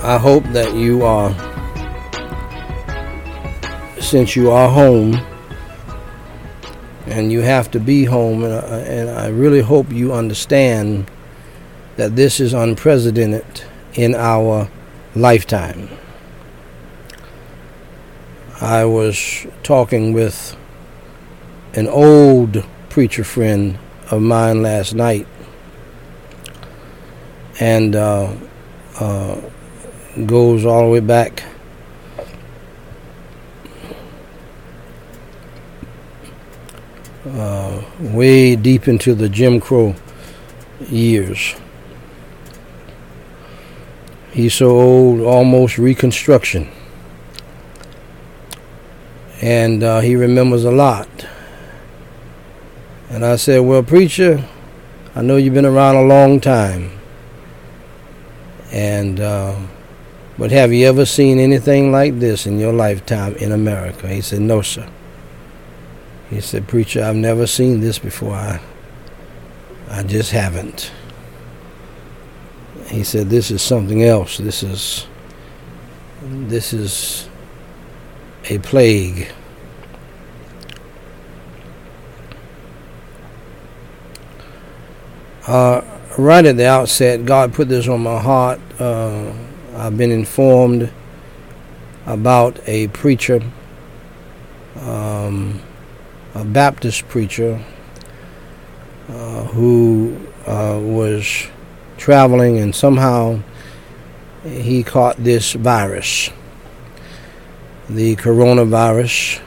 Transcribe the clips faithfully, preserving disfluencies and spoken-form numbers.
I hope that you are, since you are home, and you have to be home, and, uh, and I really hope you understand that this is unprecedented in our lifetime. I was talking with an old preacher friend of mine last night, and uh, uh, goes all the way back uh, way deep into the Jim Crow years. He's so old, almost Reconstruction. And uh, he remembers a lot. And I said, well, preacher, I know you've been around a long time. And, uh, but have you ever seen anything like this in your lifetime in America? He said, no, sir. He said, preacher, I've never seen this before. I, I just haven't. He said, this is something else. This is, this is a plague. Uh, right at the outset, God put this on my heart. Uh, I've been informed about a preacher, um, a Baptist preacher, uh, who uh, was traveling, and somehow he caught this virus, the coronavirus.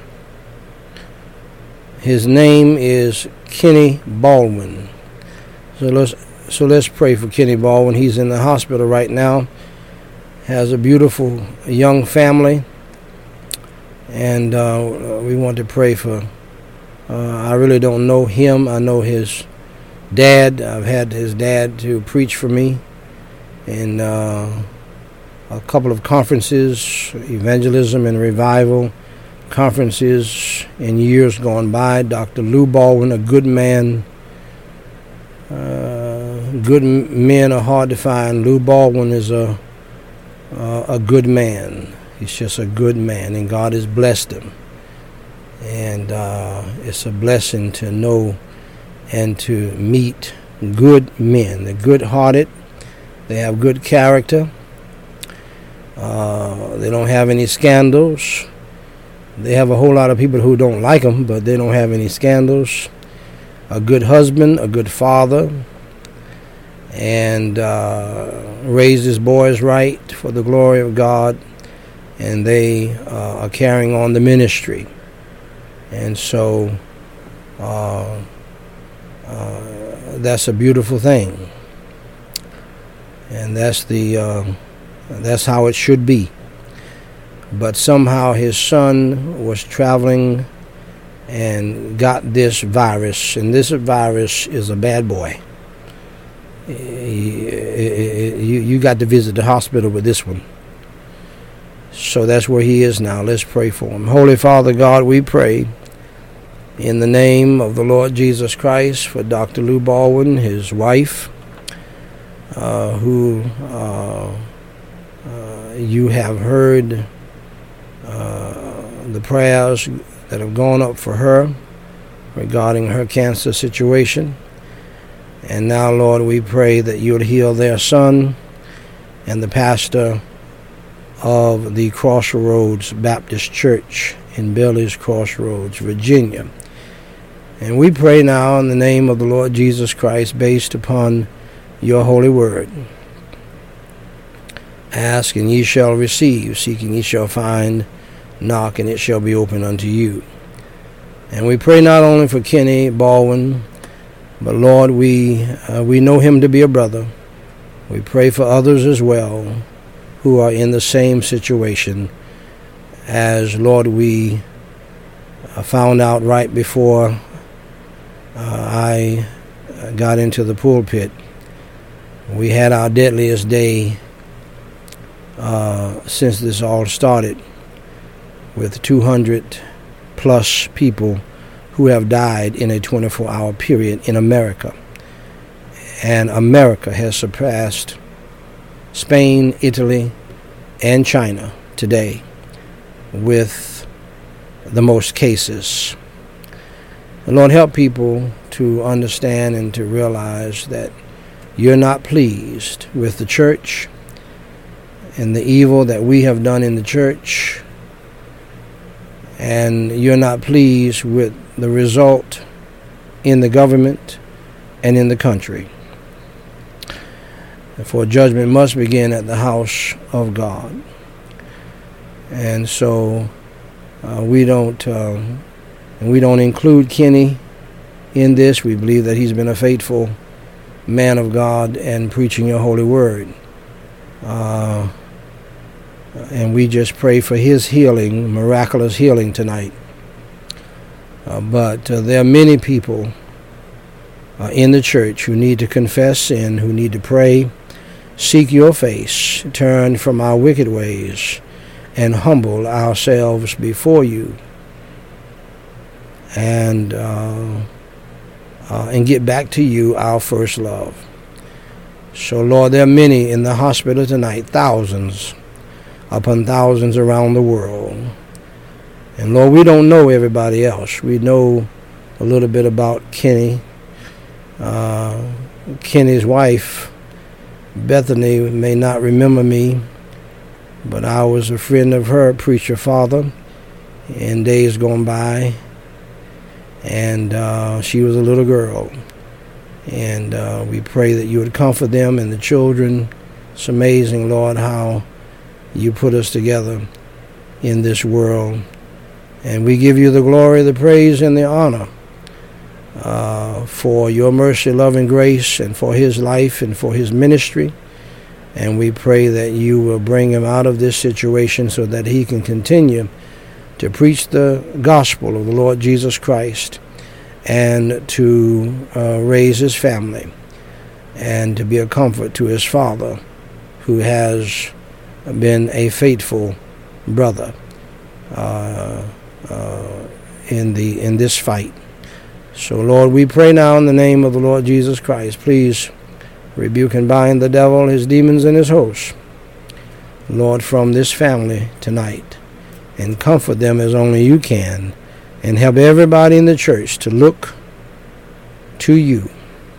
His name is Kenny Baldwin. So let's so let's pray for Kenny Baldwin. He's in the hospital right now. Has a beautiful young family, and uh, we want to pray for. Uh, I really don't know him. I know his dad. I've had his dad to preach for me in uh, a couple of conferences, evangelism and revival conferences in years gone by. Doctor Lou Baldwin, a good man. Uh, good men are hard to find. Lou Baldwin is a uh, a good man. He's just a good man, and God has blessed him. And uh, it's a blessing to know and to meet good men. They're good-hearted. They have good character. Uh, they don't have any scandals. They have a whole lot of people who don't like them, but they don't have any scandals. A good husband, a good father, and uh, raised his boys right for the glory of God, and they uh, are carrying on the ministry. And so uh, uh, that's a beautiful thing, and that's the uh, that's how it should be. But somehow his son was traveling and got this virus, and this virus is a bad boy. You you got to visit the hospital with this one. So that's where he is now. Let's pray for him. Holy Father God, we pray in the name of the Lord Jesus Christ for Doctor Lou Baldwin, his wife, uh, who uh, uh, you have heard uh, the prayers that have gone up for her regarding her cancer situation. And now, Lord, we pray that you would heal their son and the pastor of the Crossroads Baptist Church in Bailey's Crossroads, Virginia. And we pray now in the name of the Lord Jesus Christ, based upon your holy word. Ask, and ye shall receive. Seek, and ye shall find. Knock, and it shall be opened unto you. And we pray not only for Kenny Baldwin, but Lord, we uh, we know him to be a brother. We pray for others as well who are in the same situation as, Lord, we uh, found out right before uh, I got into the pulpit. We had our deadliest day uh, since this all started, with two hundred plus people who have died in a twenty-four hour period in America. And America has surpassed Spain, Italy, and China today with the most cases. Lord, help people to understand and to realize that you're not pleased with the church and the evil that we have done in the church, and you're not pleased with the result in the government and in the country. For judgment must begin at the house of God. And so uh, we don't uh, and we don't include Kenny in this. We believe that he's been a faithful man of God and preaching your holy word. Uh, and we just pray for his healing, miraculous healing tonight. Uh, but uh, there are many people uh, in the church who need to confess sin, who need to pray, seek your face, turn from our wicked ways, and humble ourselves before you, and uh, uh, and get back to you, our first love. So, Lord, there are many in the hospital tonight, thousands upon thousands around the world. And, Lord, we don't know everybody else. We know a little bit about Kenny. Uh, Kenny's wife, Bethany, may not remember me, but I was a friend of her preacher father in days gone by. And uh, she was a little girl. And uh, we pray that you would comfort them and the children. It's amazing, Lord, how you put us together in this world. And we give you the glory, the praise, and the honor uh, for your mercy, love, and grace, and for his life and for his ministry. And we pray that you will bring him out of this situation so that he can continue to preach the gospel of the Lord Jesus Christ, and to uh, raise his family, and to be a comfort to his father, who has been a faithful brother uh, uh, in the in this fight. So, Lord, we pray now in the name of the Lord Jesus Christ. Please rebuke and bind the devil, his demons, and his hosts, Lord, from this family tonight, and comfort them as only you can, and help everybody in the church to look to you,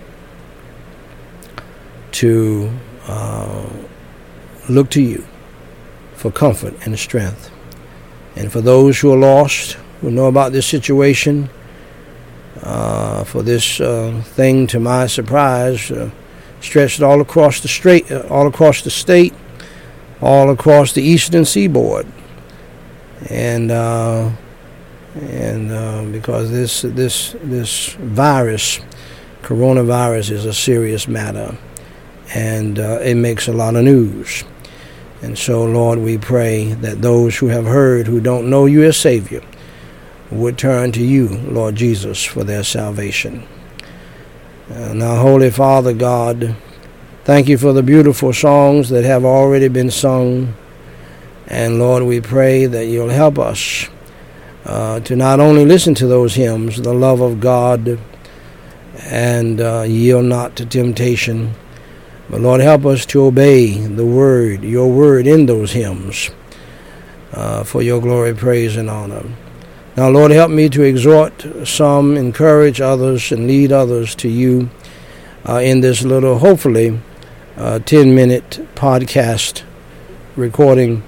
to uh, look to you for comfort and strength. And for those who are lost, who know about this situation, uh, for this uh, thing, to my surprise, uh, stretched all across the straight, uh, all across the state, all across the eastern seaboard. And uh, and uh, because this this this virus, coronavirus, is a serious matter, and uh, it makes a lot of news. And so, Lord, we pray that those who have heard, who don't know you as Savior, would turn to you, Lord Jesus, for their salvation. Uh, now, Holy Father God, thank you for the beautiful songs that have already been sung. And, Lord, we pray that you'll help us uh, to not only listen to those hymns, the love of God, and uh, yield not to temptation, but, Lord, help us to obey the word, your word in those hymns, uh, for your glory, praise, and honor. Now, Lord, help me to exhort some, encourage others, and lead others to you uh, in this little, hopefully, uh, ten-minute podcast recording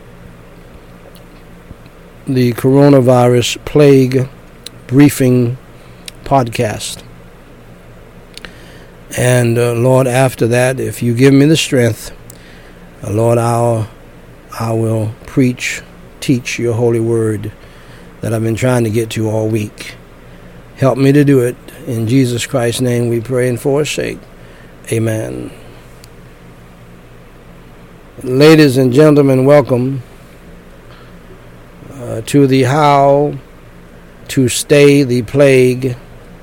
the coronavirus plague briefing podcast. And uh, Lord, after that, if you give me the strength, uh, Lord, I'll, I will preach, teach your holy word that I've been trying to get to all week. Help me to do it. In Jesus Christ's name we pray and for his sake. Amen. Ladies and gentlemen, welcome uh, to the How to Stay the Plague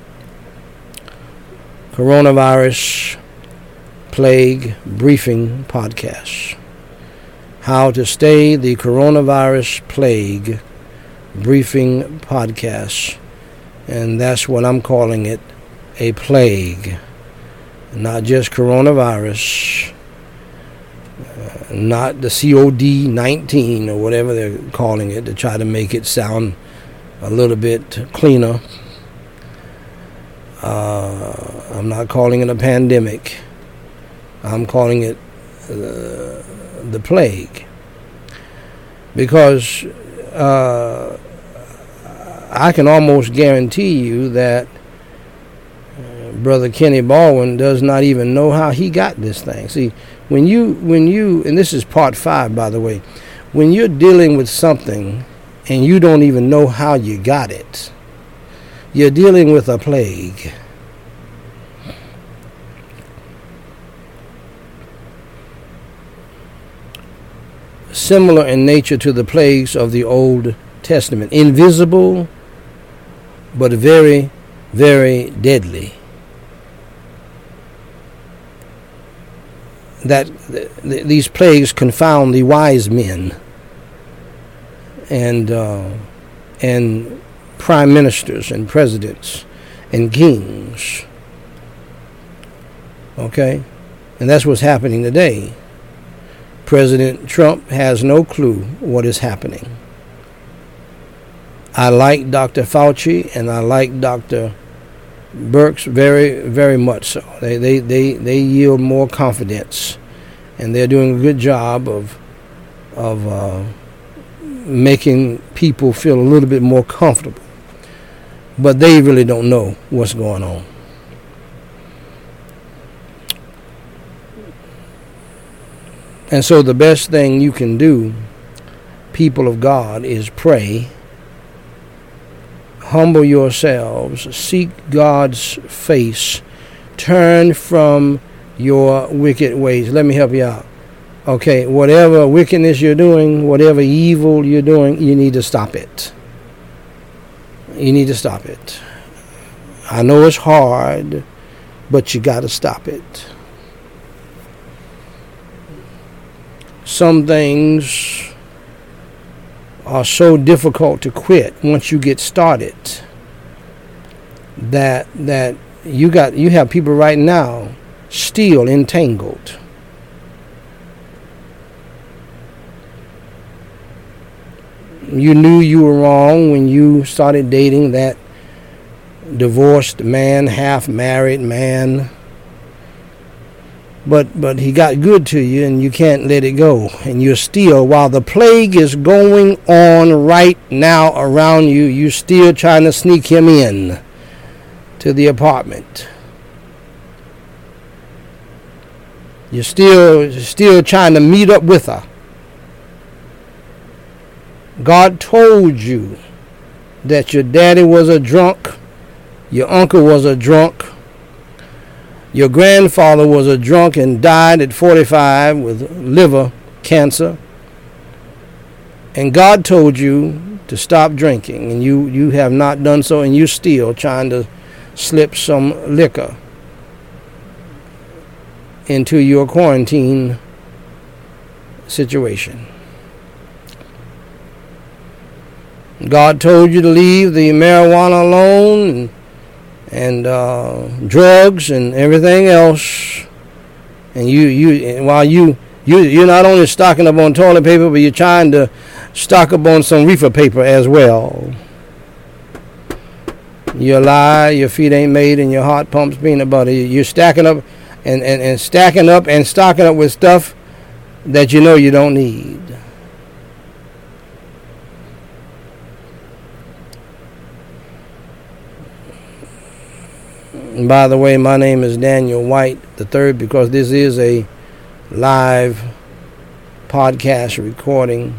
Coronavirus Plague Briefing Podcast. How to Stay the Coronavirus Plague Briefing Podcast. And that's what I'm calling it, a plague. Not just coronavirus. Uh, not the C O D nineteen or whatever they're calling it to try to make it sound a little bit cleaner. Uh, I'm not calling it a pandemic. I'm calling it uh, the plague. Because uh, I can almost guarantee you that uh, Brother Kenny Baldwin does not even know how he got this thing. See, when you, when you, and this is part five, by the way, when you're dealing with something and you don't even know how you got it, you're dealing with a plague. Similar in nature to the plagues of the Old Testament. Invisible, but very, very deadly. That th- th- these plagues confound the wise men and uh, and prime ministers and presidents and kings. Okay? And that's what's happening today. President Trump has no clue what is happening. I like Doctor Fauci and I like Doctor Birx very, very much so. They, they, they, they yield more confidence, and they're doing a good job of of uh, making people feel a little bit more comfortable. But they really don't know what's going on. And so the best thing you can do, people of God, is pray. Humble yourselves, seek God's face, turn from your wicked ways. Let me help you out. Okay, whatever wickedness you're doing, whatever evil you're doing, you need to stop it. You need to stop it. I know it's hard, but you got to stop it. Some things are so difficult to quit once you get started that that you got you have people right now still entangled. You knew you were wrong when you started dating that divorced man, half married man. But but he got good to you and you can't let it go. And you're still, while the plague is going on right now around you, you're still trying to sneak him in to the apartment. You're still still trying to meet up with her. God told you that your daddy was a drunk, your uncle was a drunk, your grandfather was a drunk and died at forty-five with liver cancer. And God told you to stop drinking, and you, you have not done so, and you're still trying to slip some liquor into your quarantine situation. God told you to leave the marijuana alone and and uh, drugs and everything else, and you you and while you you you're not only stocking up on toilet paper, but you're trying to stock up on some reefer paper as well. You lie, your feet ain't made, and your heart pumps peanut butter. You're stacking up and, and, and stacking up and stocking up with stuff that you know you don't need. And by the way, my name is Daniel White the third, because this is a live podcast recording.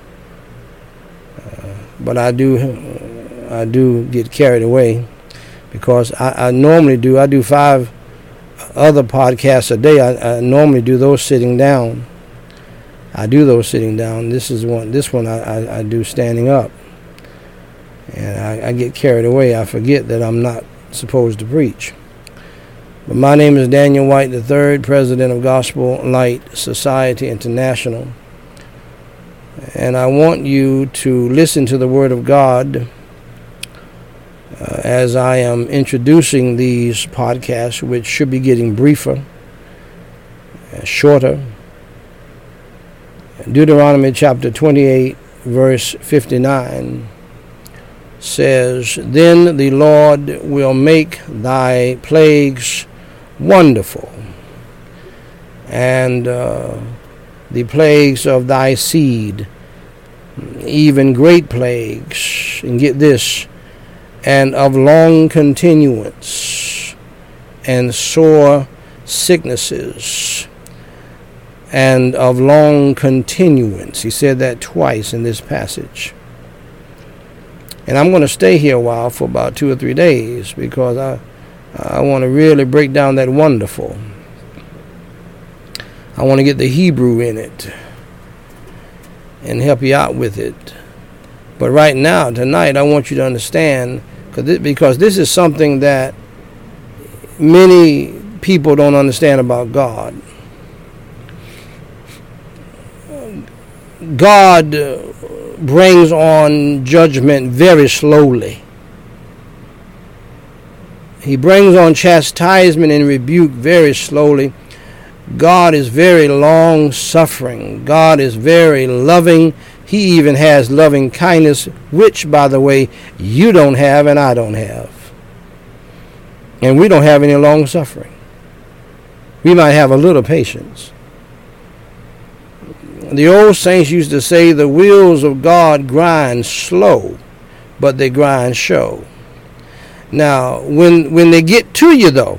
Uh, but I do, uh, I do get carried away because I, I normally do. I do five other podcasts a day. I, I normally do those sitting down. I do those sitting down. This is one. This one I, I, I do standing up, and I, I get carried away. I forget that I'm not supposed to preach. But my name is Daniel White the third, president of Gospel Light Society International. And I want you to listen to the Word of God uh, as I am introducing these podcasts, which should be getting briefer, uh, shorter, Deuteronomy chapter twenty-eight, verse fifty-nine says, "Then the Lord will make thy plagues wonderful, and uh, the plagues of thy seed, even great plagues," and get this, "and of long continuance, and sore sicknesses, and of long continuance." He said that twice in this passage. And I'm going to stay here a while, for about two or three days, because I, I want to really break down that wonderful. I want to get the Hebrew in it and help you out with it. But right now, tonight, I want you to understand, because this is something that many people don't understand about God. God brings on judgment very slowly. He brings on chastisement and rebuke very slowly. God is very long-suffering. God is very loving. He even has loving kindness, which, by the way, you don't have and I don't have. And we don't have any long-suffering. We might have a little patience. The old saints used to say the wheels of God grind slow, but they grind sure. Now, when when they get to you, though,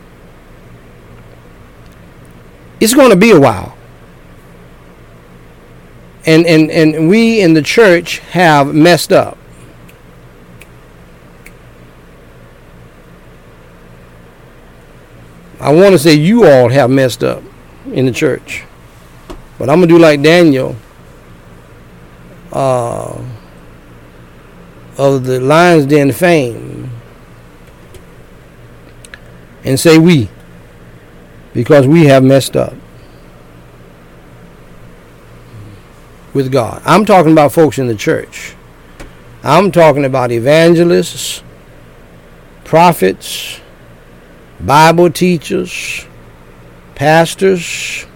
it's going to be a while. And, and, and we in the church have messed up. I want to say you all have messed up in the church. But I'm going to do like Daniel uh, of the Lion's Den fame and say we, because we have messed up with God. I'm talking about folks in the church. I'm talking about evangelists, prophets, Bible teachers, pastors,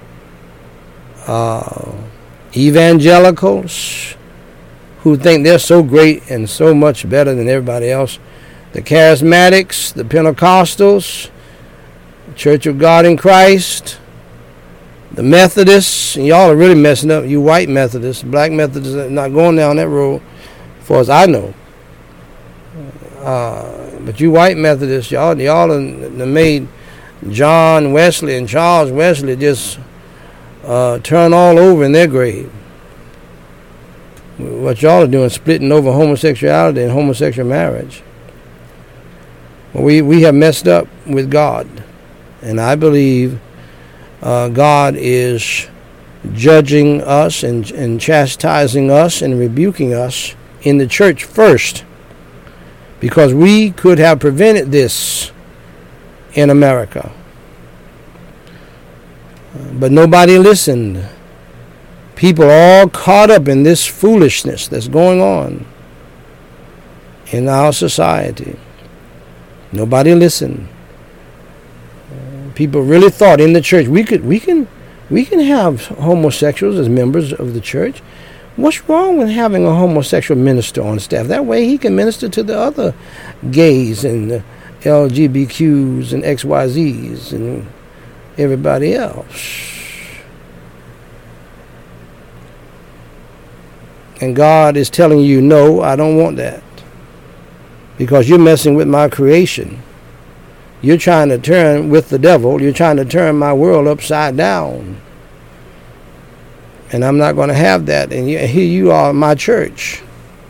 Uh, evangelicals who think they're so great and so much better than everybody else. The charismatics, the Pentecostals, Church of God in Christ, the Methodists. And y'all are really messing up. You white Methodists, black Methodists are not going down that road, as far as I know. Uh, but you white Methodists, y'all, y'all have made John Wesley and Charles Wesley just Uh, turn all over in their grave. What y'all are doing, splitting over homosexuality and homosexual marriage. Well, we, we have messed up with God. And I believe uh, God is judging us and, and chastising us and rebuking us in the church first. Because we could have prevented this in America. But nobody listened. People all caught up in this foolishness that's going on in our society. Nobody listened. People really thought in the church we could we can we can have homosexuals as members of the church. What's wrong with having a homosexual minister on staff? That way he can minister to the other gays and the L G B T Qs and X Y Zs and everybody else. And God is telling you, no, I don't want that. Because you're messing with my creation. You're trying to turn with the devil. You're trying to turn my world upside down. And I'm not going to have that. And here you are, my church.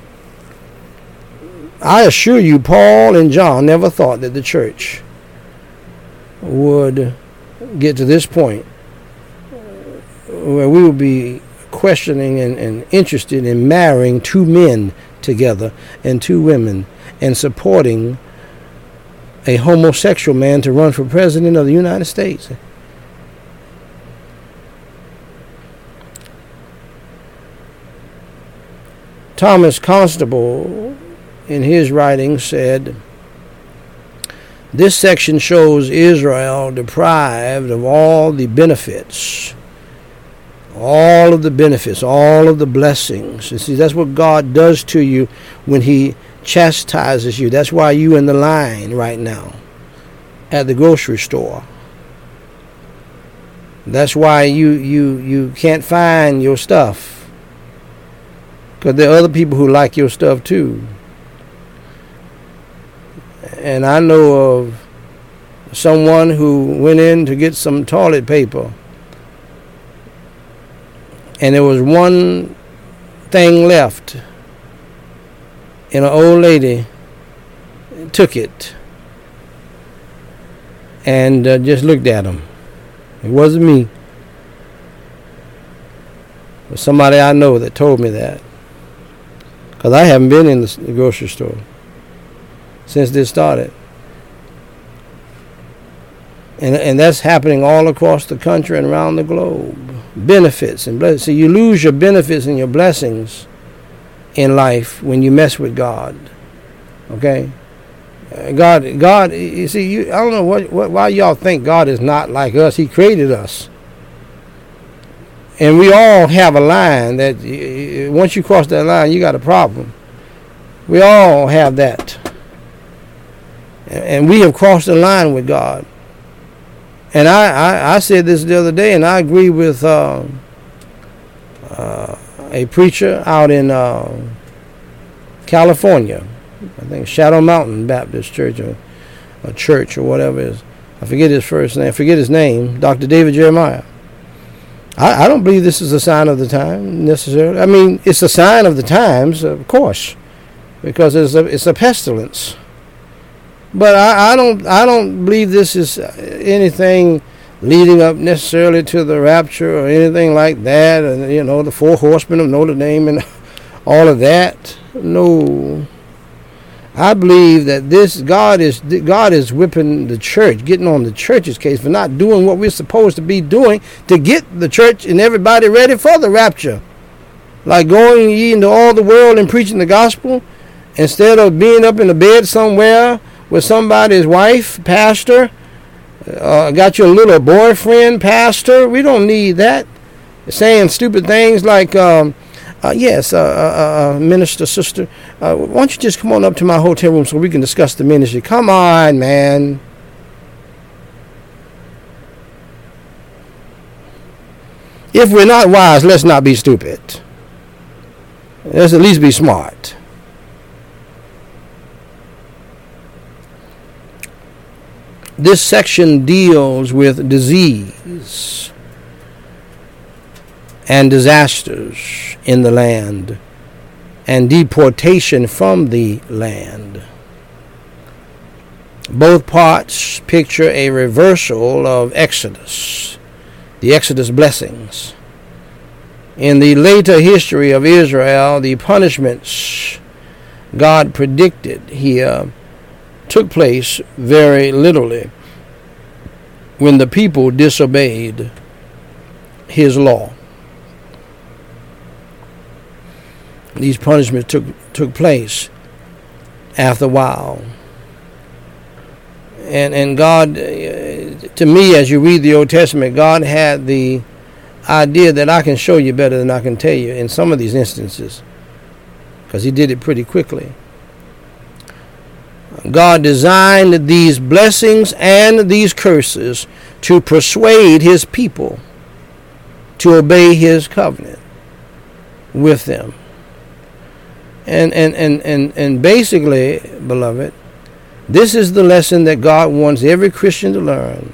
I assure you, Paul and John never thought that the church would get to this point where we would be questioning and, and interested in marrying two men together and two women and supporting a homosexual man to run for president of the United States. Thomas Constable, in his writing, said, "This section shows Israel deprived of all the benefits, all of the benefits, all of the blessings. You see, that's what God does to you when he chastises you. That's why you in the line right now at the grocery store. That's why you you you can't find your stuff, because there are other people who like your stuff too. And I know of someone who went in to get some toilet paper, and there was one thing left, and an old lady took it and uh, just looked at him. It wasn't me. It was somebody I know that told me that, because I haven't been in the grocery store since this started. And and that's happening all across the country and around the globe. Benefits and blessings. So you lose your benefits and your blessings in life when you mess with God. Okay? Uh, God, God. You see, you, I don't know what, what why y'all think God is not like us. He created us. And we all have a line that uh, once you cross that line, you got a problem. We all have that. And we have crossed the line with God. And I, I, I said this the other day, and I agree with uh, uh, a preacher out in uh, California. I think Shadow Mountain Baptist Church or a church or whatever it is. I forget his first name. I forget his name. Doctor David Jeremiah. I, I don't believe this is a sign of the time necessarily. I mean, it's a sign of the times, of course, because it's a, it's a pestilence. But I, I don't I don't believe this is anything leading up necessarily to the rapture or anything like that. And you know, the four horsemen of Notre Dame and all of that. No, I believe that this God is God is whipping the church, getting on the church's case for not doing what we're supposed to be doing to get the church and everybody ready for the rapture, like going ye into all the world and preaching the gospel instead of being up in the bed somewhere with somebody's wife, pastor, uh, got your little boyfriend, pastor. We don't need that. Saying stupid things like, um, uh, yes, uh, uh, uh, minister, sister, uh, why don't you just come on up to my hotel room so we can discuss the ministry? Come on, man. If we're not wise, let's not be stupid. Let's at least be smart. This section deals with disease and disasters in the land and deportation from the land. Both parts picture a reversal of Exodus, the Exodus blessings. In the later history of Israel, the punishments God predicted here took place very literally when the people disobeyed his law. These punishments took took place after a while. And and God, to me, as you read the Old Testament, God had the idea that I can show you better than I can tell you in some of these instances, because he did it pretty quickly. God designed these blessings and these curses to persuade his people to obey his covenant with them. And and, and, and and basically, beloved, this is the lesson that God wants every Christian to learn.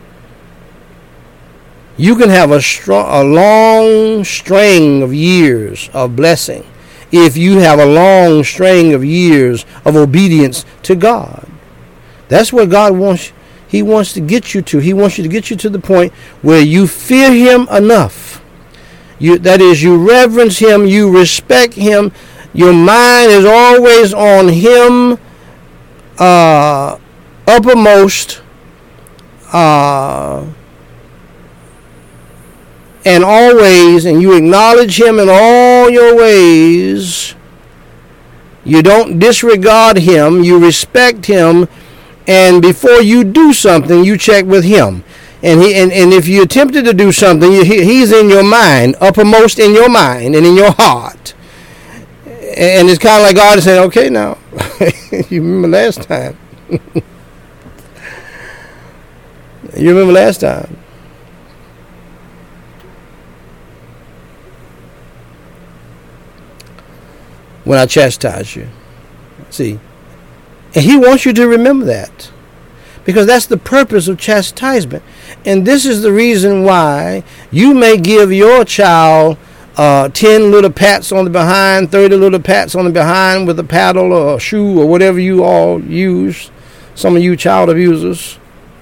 You can have a strong, a long string of years of blessing if you have a long string of years of obedience to God. That's what God wants. He wants to get you to. He wants you to get you to the point where you fear him enough. You, that is, you reverence him, you respect him. Your mind is always on him, uh, uppermost, uh, and always, and you acknowledge him in all your ways. You don't disregard him. You respect him. And before you do something, you check with him. And he and, and if you attempted to do something, he, he's in your mind, uppermost in your mind and in your heart. And it's kind of like God is saying, okay, now, you remember last time. You remember last time. When I chastised you. See. And he wants you to remember that. Because that's the purpose of chastisement. And this is the reason why you may give your child uh, ten little pats on the behind, thirty little pats on the behind with a paddle or a shoe or whatever you all use. Some of you child abusers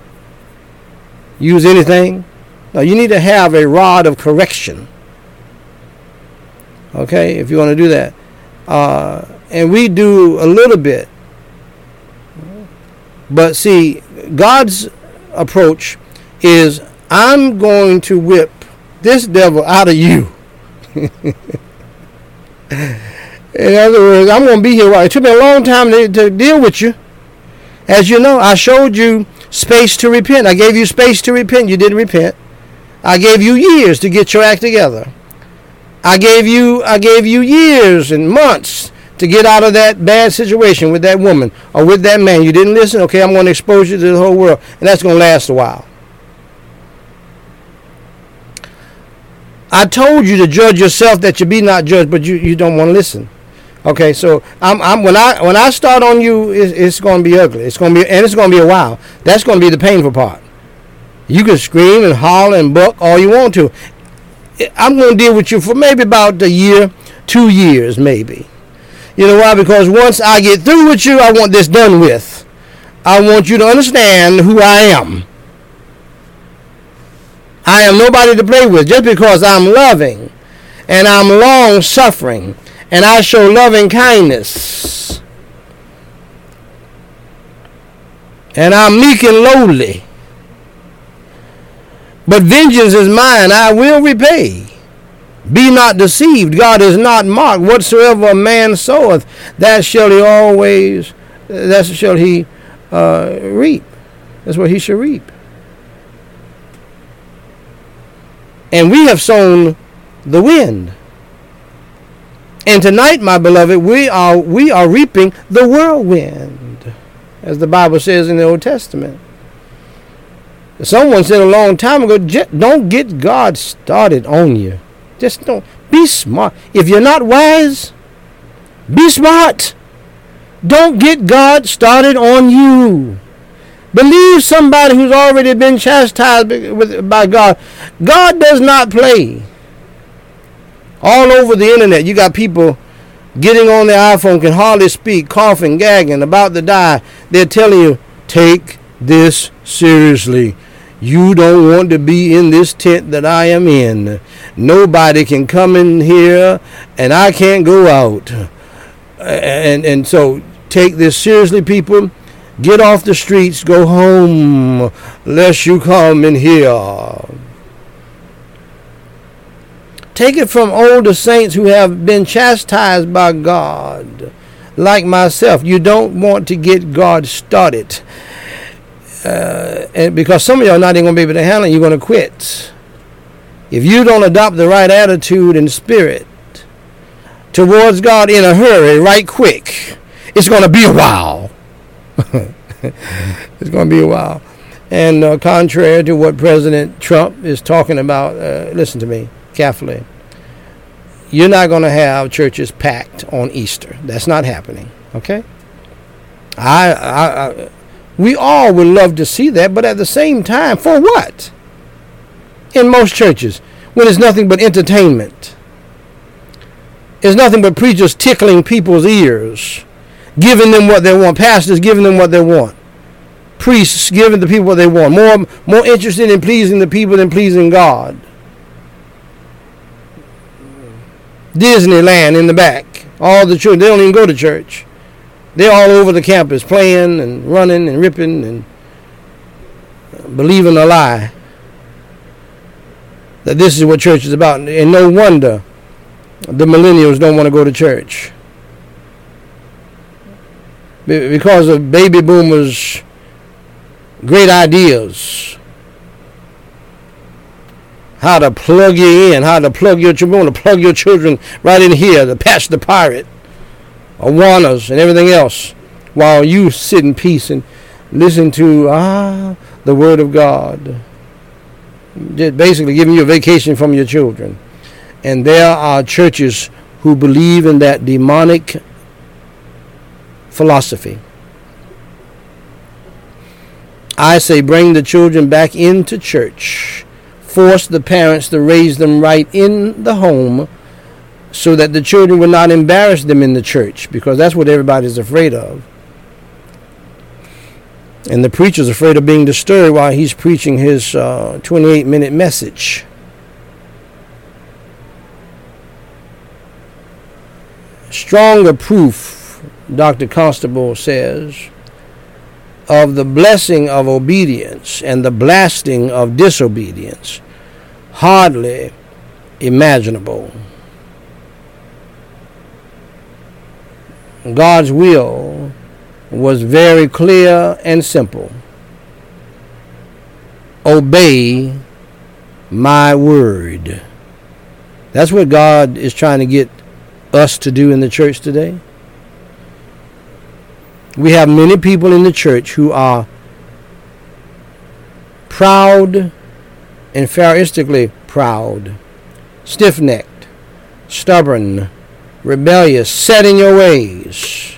use anything. Now you need to have a rod of correction. Okay, if you want to do that. Uh, and we do a little bit. But see, God's approach is, I'm going to whip this devil out of you. In other words, I'm going to be here. It took me a long time to, to deal with you. As you know, I showed you space to repent. I gave you space to repent. You didn't repent. I gave you years to get your act together. I gave you, I gave you years and months to get out of that bad situation with that woman or with that man. You didn't listen? Okay, I'm going to expose you to the whole world. And that's going to last a while. I told you to judge yourself that you be not judged, but you, you don't want to listen. Okay, so I'm, I'm when I when I start on you, it's, it's going to be ugly. It's going to be, and it's going to be a while. That's going to be the painful part. You can scream and holler and buck all you want to. I'm going to deal with you for maybe about a year, two years maybe. You know why? Because once I get through with you, I want this done with. I want you to understand who I am. I am nobody to play with just because I'm loving and I'm long-suffering and I show loving kindness and I'm meek and lowly. But vengeance is mine, I will repay. Be not deceived, God is not mocked. Whatsoever a man soweth, that shall he always, that shall he uh, reap. That's what he shall reap. And we have sown the wind. And tonight, my beloved, we are we are reaping the whirlwind, as the Bible says in the Old Testament. Someone said a long time ago, don't get God started on you. Just don't. Be smart. If you're not wise, be smart. Don't get God started on you. Believe somebody who's already been chastised by God. God does not play. All over the internet, you got people getting on their iPhone, can hardly speak, coughing, gagging, about to die. They're telling you, take this seriously. You don't want to be in this tent that I am in. Nobody can come in here and I can't go out. And and so take this seriously, people. Get off the streets, go home, lest you come in here. Take it from older saints who have been chastised by God, like myself. You don't want to get God started. Uh, and because some of y'all are not even going to be able to handle it, you're going to quit. If you don't adopt the right attitude and spirit towards God in a hurry, right quick, it's going to be a while. It's going to be a while. And uh, contrary to what President Trump is talking about, uh, listen to me carefully. You're not going to have churches packed on Easter. That's not happening. Okay? I, I, I we all would love to see that, but at the same time, for what? In most churches, when it's nothing but entertainment. It's nothing but preachers tickling people's ears, giving them what they want, pastors giving them what they want, priests giving the people what they want, more, more interested in pleasing the people than pleasing God. Disneyland in the back. All the children, they don't even go to church. They're all over the campus playing and running and ripping and believing a lie that this is what church is about. And no wonder the millennials don't want to go to church. Because of baby boomers' great ideas how to plug you in, how to plug your children. We want to plug your children right in here, the Patch the Pirate, Awanas, and everything else, while you sit in peace and listen to ah the Word of God. Just basically giving you a vacation from your children. And there are churches who believe in that demonic philosophy. I say bring the children back into church. Force the parents to raise them right in the home so that the children will not embarrass them in the church, because that's what everybody's afraid of. And the preacher's afraid of being disturbed while he's preaching his uh, twenty-eight minute message. Stronger proof, Doctor Constable says, of the blessing of obedience and the blasting of disobedience, hardly imaginable. God's will was very clear and simple. Obey my word. That's what God is trying to get us to do in the church today. We have many people in the church who are proud and Pharaohistically proud, stiff-necked, stubborn, rebellious, set in your ways.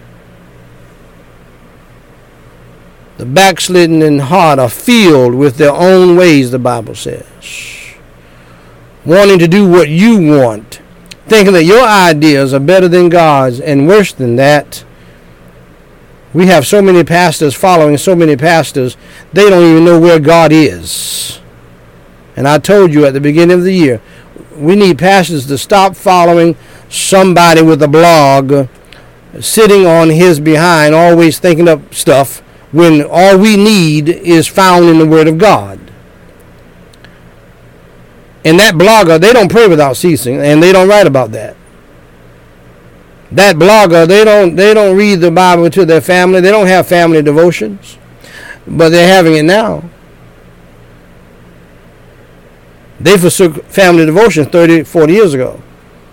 The backslidden in heart are filled with their own ways, the Bible says. Wanting to do what you want, thinking that your ideas are better than God's, and worse than that, we have so many pastors following so many pastors, they don't even know where God is. And I told you at the beginning of the year, we need pastors to stop following somebody with a blog, sitting on his behind, always thinking up stuff, when all we need is found in the Word of God. And that blogger, they don't pray without ceasing, and they don't write about that. That blogger, they don't they don't read the Bible to their family. They don't have family devotions, but they're having it now. They forsook family devotions thirty, forty years ago.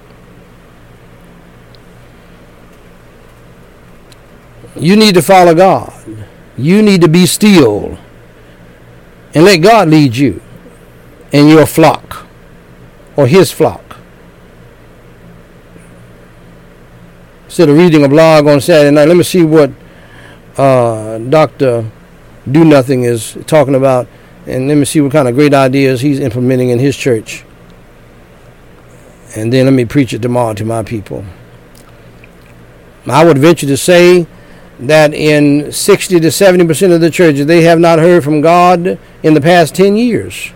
You need to follow God. You need to be still and let God lead you in your flock or his flock. Instead of reading a blog on Saturday night, let me see what uh, Doctor Do Nothing is talking about, and let me see what kind of great ideas he's implementing in his church. And then let me preach it tomorrow to my people. I would venture to say that in sixty to seventy percent of the churches, they have not heard from God in the past ten years.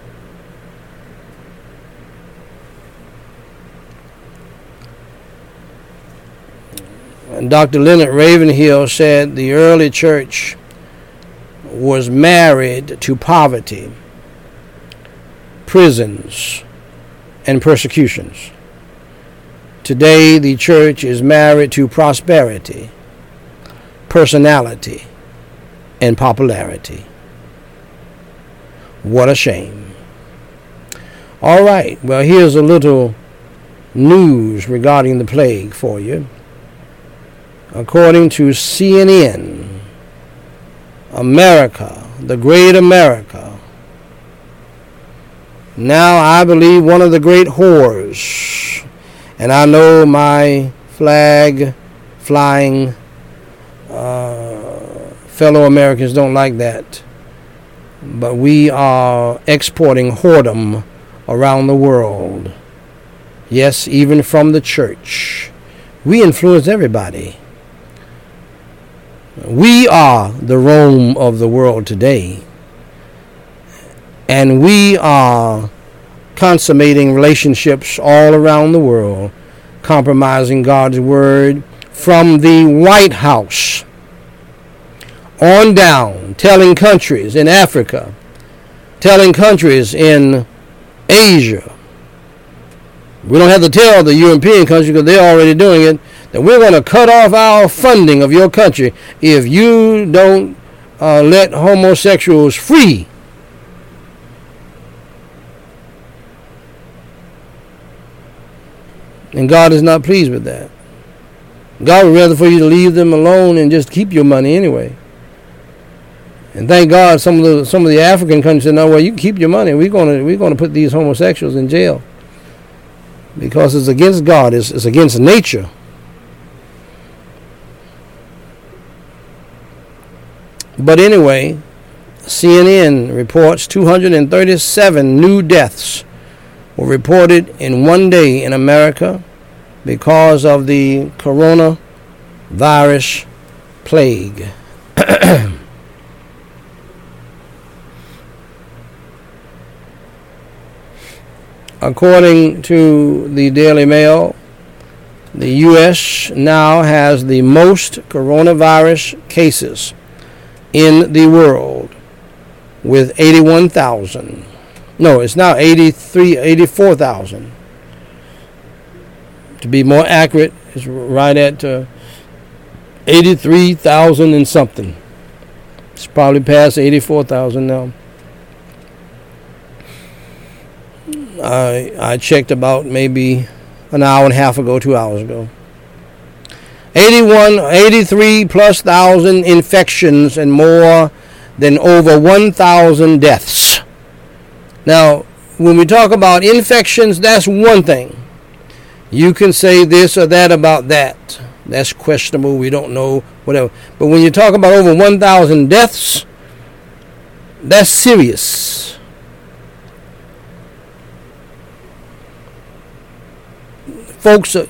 And Doctor Leonard Ravenhill said the early church was married to poverty, prisons, and persecutions. Today, the church is married to prosperity, personality, and popularity. What a shame. All right, well, here's a little news regarding the plague for you. According to C N N, America, the great America, now I believe one of the great whores, and I know my flag flying uh, fellow Americans don't like that, but we are exporting whoredom around the world. Yes, even from the church. We influence everybody. We are the Rome of the world today. And we are consummating relationships all around the world, compromising God's word from the White House on down, telling countries in Africa, telling countries in Asia. We don't have to tell the European countries because they're already doing it, that we're going to cut off our funding of your country if you don't uh, let homosexuals free. And God is not pleased with that. God would rather for you to leave them alone and just keep your money anyway. And thank God some of the some of the African countries said, no, well, you can keep your money. We're gonna we're gonna put these homosexuals in jail. Because it's against God, it's, it's against nature. But anyway, C N N reports two hundred thirty-seven new deaths were reported in one day in America because of the coronavirus plague. According to the Daily Mail, the U S now has the most coronavirus cases in the world with eighty-one thousand. No, it's now eighty-three, eighty-four thousand. To be more accurate, it's right at uh, eighty-three thousand and something. It's probably past eighty-four thousand now. I I checked about maybe an hour and a half ago, two hours ago. eighty-one, eighty-three plus thousand infections and more than over one thousand deaths. Now, when we talk about infections, that's one thing. You can say this or that about that. That's questionable. We don't know, whatever. But when you talk about over one thousand deaths, that's serious. Folks are,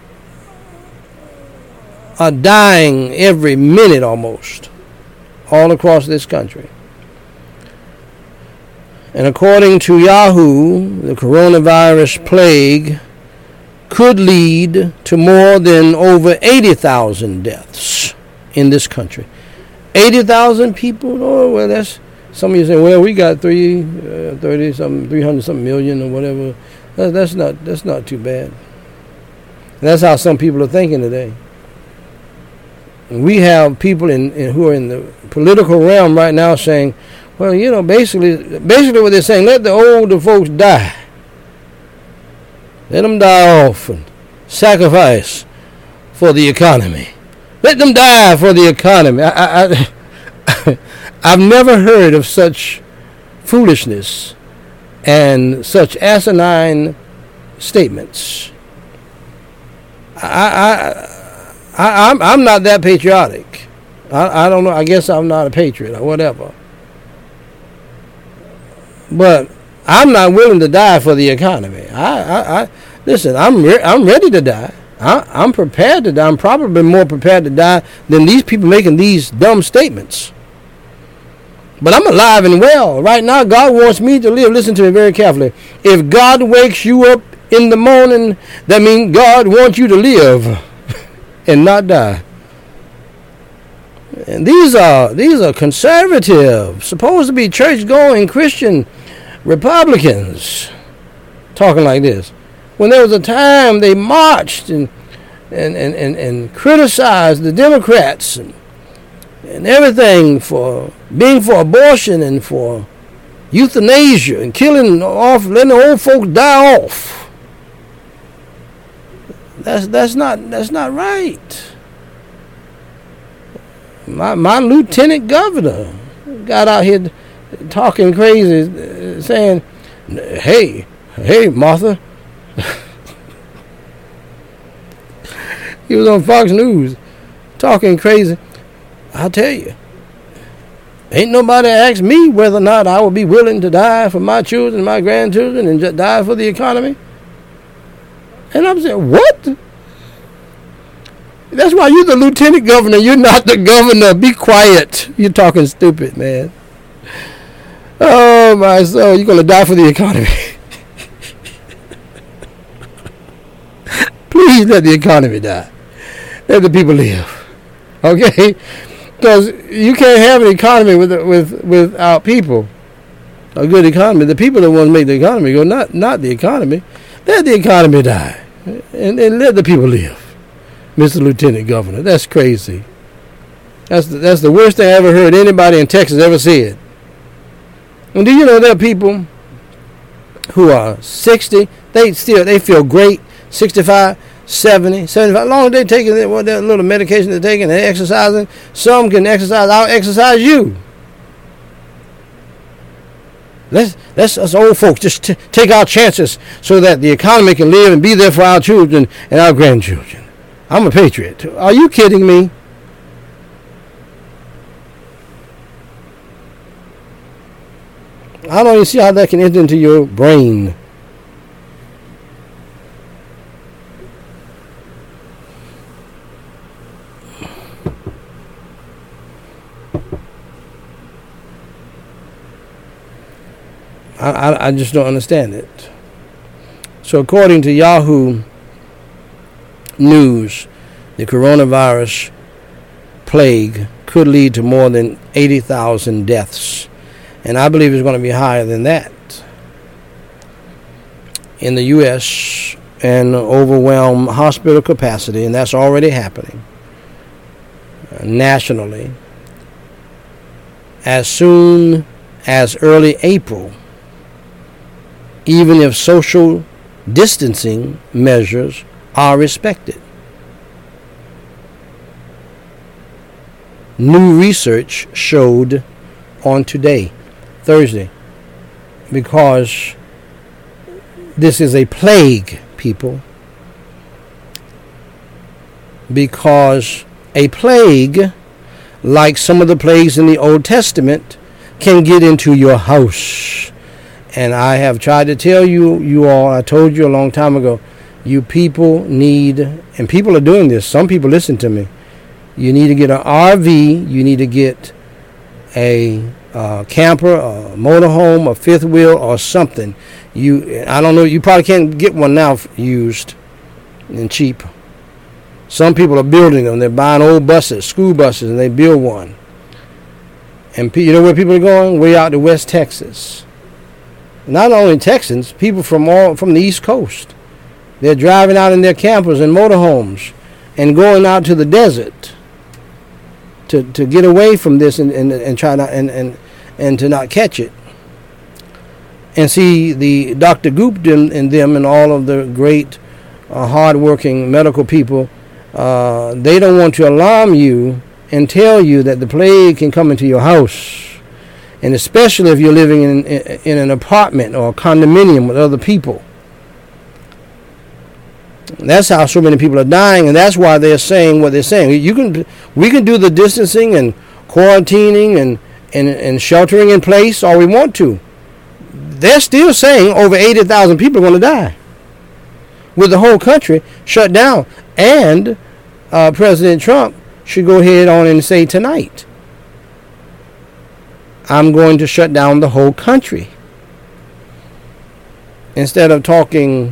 are dying every minute almost all across this country. And according to Yahoo, the coronavirus plague could lead to more than over eighty thousand deaths in this country. eighty thousand people? Oh, well, that's, some of you say, well, we got three, uh, thirty something, three hundred something million or whatever. That, that's not, that's not too bad. And that's how some people are thinking today. And we have people in, in who are in the political realm right now saying, well, you know, basically, basically what they're saying, let the older folks die. Let them die off and sacrifice for the economy. Let them die for the economy. I, I, I, I've never heard of such foolishness and such asinine statements. I, I, I, I'm, I'm not that patriotic. I, I don't know. I guess I'm not a patriot or whatever. But I'm not willing to die for the economy. I, I, I listen. I'm, re- I'm ready to die. I, I'm prepared to die. I'm probably more prepared to die than these people making these dumb statements. But I'm alive and well. Right now, God wants me to live. Listen to me very carefully. If God wakes you up in the morning, that means God wants you to live and not die. And these are these are conservative, supposed to be church-going Christian Republicans talking like this. When there was a time they marched and and, and, and, and criticized the Democrats and, and everything for being for abortion and for euthanasia and killing off, letting the old folks die off. That's that's not that's not right. My my lieutenant governor got out here talking crazy, saying, "Hey, hey, Martha." He was on Fox News talking crazy. I tell you, ain't nobody asked me whether or not I would be willing to die for my children, my grandchildren, and just die for the economy. And I'm saying, what? That's why you're the lieutenant governor. You're not the governor. Be quiet. You're talking stupid, man. Oh, my soul. You're going to die for the economy. Please let the economy die. Let the people live. Okay? Because you can't have an economy with, with, without people. A good economy. The people that want to make the economy go, not, not the economy. Let the economy die. And, and let the people live. Mister Lieutenant Governor. That's crazy. That's the, that's the worst thing I ever heard anybody in Texas ever said. And do you know there are people who are sixty, they still they feel great, sixty-five, seventy, seventy-five. As long as they're taking what that little medication they're taking, they're exercising. Some can exercise. I'll exercise you. Let's, let's us old folks just t- take our chances so that the economy can live and be there for our children and our grandchildren. I'm a patriot. Are you kidding me? I don't even see how that can enter into your brain. I, I, I just don't understand it. So according to Yahoo News, the coronavirus plague could lead to more than eighty thousand deaths. And I believe it's going to be higher than that in the U S and overwhelm hospital capacity, and that's already happening uh, nationally. As soon as early April, even if social distancing measures are respected. New research showed on today, Thursday, because this is a plague, people, because a plague, like some of the plagues in the Old Testament, can get into your house. And I have tried to tell you, you all, I told you a long time ago, you people need, and people are doing this, some people listen to me, you need to get an R V, you need to get a uh, camper, a motorhome, a fifth wheel, or something. You, I don't know, you probably can't get one now used and cheap. Some people are building them. They're buying old buses, school buses, and they build one. And you know where people are going? Way out to West Texas. Not only Texans, people from all from the East Coast. They're driving out in their campers and motorhomes and going out to the desert to, to get away from this and, and, and try not and, and, and to not catch it. And see, the Doctor Gupta and them and all of the great uh, hard-working medical people, uh, they don't want to alarm you and tell you that the plague can come into your house. And especially if you're living in, in in an apartment or a condominium with other people. That's how so many people are dying, and that's why they're saying what they're saying. You can, we can do the distancing and quarantining and, and, and sheltering in place all we want to. They're still saying over eighty thousand people are going to die with the whole country shut down. And uh, President Trump should go ahead on and say tonight, I'm going to shut down the whole country. Instead of talking,